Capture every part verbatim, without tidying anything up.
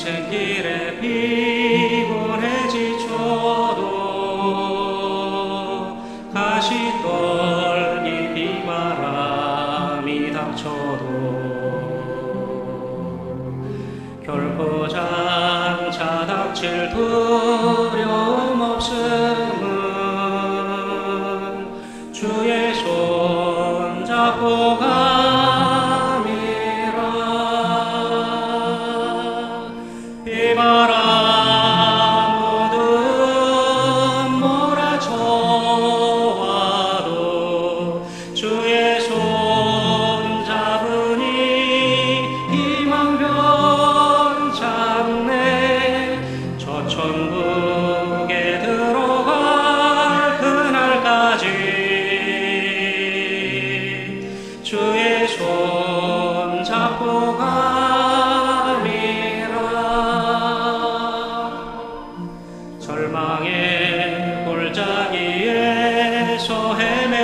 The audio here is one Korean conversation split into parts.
인생길에 피곤해 지쳐도 가시 떨기 비바람이 닥쳐도 결코 장차 닥칠 두려움 없음은 주의 손 잡고 감이라. 비바람 모든 몰아쳐와도 주의 손 잡으니 희망변 잡네. 저 천국에 들어갈 그날까지 주의 손 잡고 감이라. 절망의 골짜기에서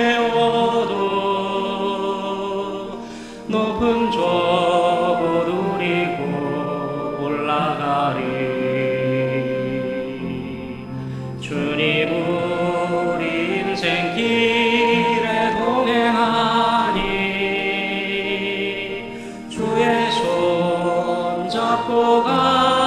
헤매어도 높은 저고 누리고 올라가리. 주님 우리 인생길에 동행하니 주의 손 잡고 가